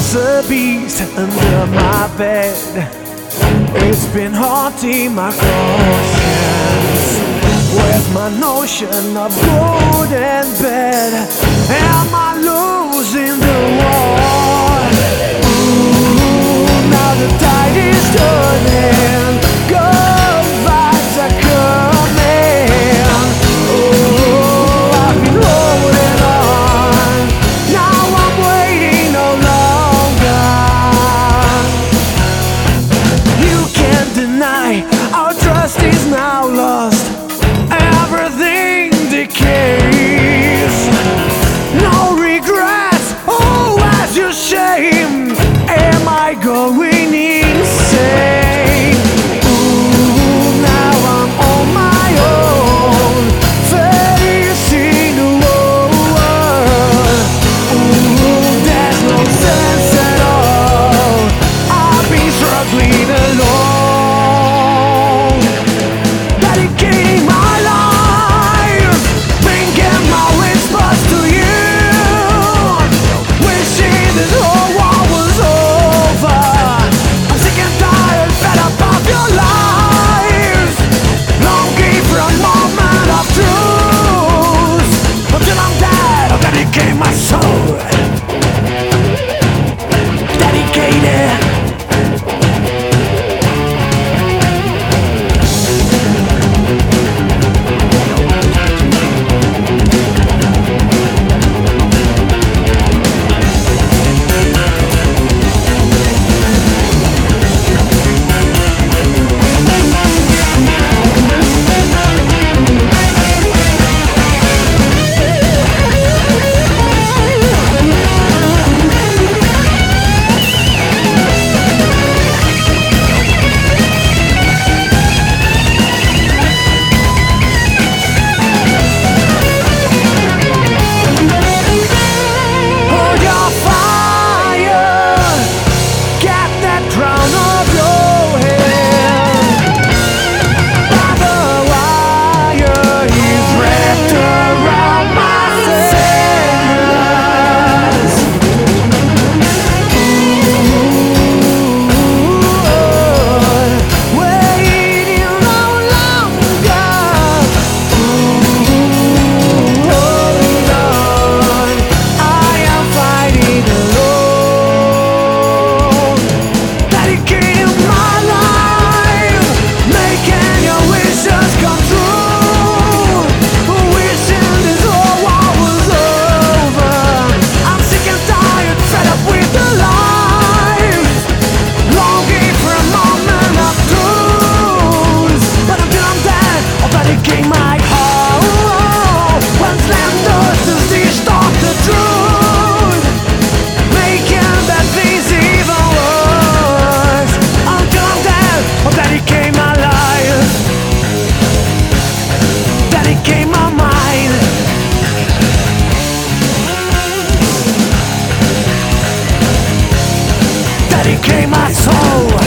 There's a beast under my bed. It's been haunting my conscience with my notion of good and bad. Am I losing the war? Ooh, now the tide is turning. Good vibes are coming. Oh, I've been holding on. Now I'm waiting no longer. You can't deny our trust is now lost. Everything decays. No regrets, always your shame. Am I going insane? Ooh, now I'm on my own, facing the world. Ooh, there's no sense at all. I've been struggling alone, dedicating my life, bringing my whispers to you, wishing this whole war was over. I'm sick and tired, fed up of your lies, longing for a moment of truth. Until I'm dead, I'll dedicate my soul, dedicated. Dedicate my mind, dedicate my soul.